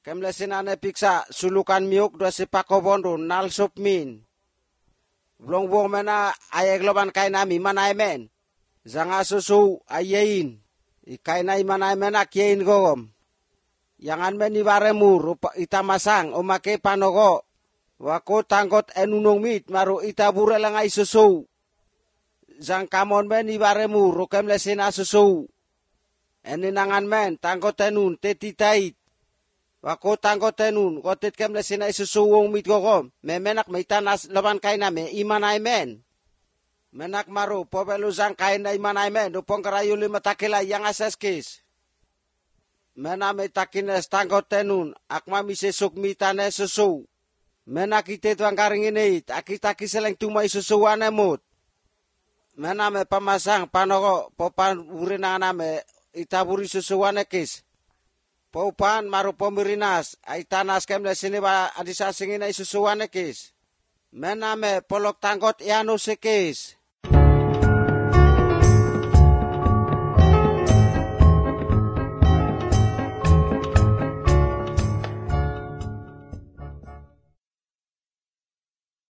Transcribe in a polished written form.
kemlesinane piksa sulukan miuk do si pakobondo nal sopmin. Blong buong mena ayegloban kainami manaimen. Zanga susu ayein. Ikainai manaimen akyein gogom. Yangan men ibaremu rupa itamasang umake panogo. Wako tangkot enunong mit maru itabure langai susu. Zang kamon men ibaremu rukem lesina susu. Eninangan men tangkot enun tetitait. Wako tangkot enun kotit kem lesina susu wong mit gogom. Memenak meitanas laban kaina me imanai men. Menak maru pobelu zang kaina imanai men upong karayu lima takila yang aseskis. Mena metakines tangkot enun akma misesuk mitane susu. Mena kita tuang karing ini, akita kiseleng tumai susuan emut. Mena me pamasang panogo popan urinana me itaburi susuan ekis. Popan maru pomirinas, aitanas kemle sini ba adisa singina susuan ekis. Mena me polok tangkot ianu sekis.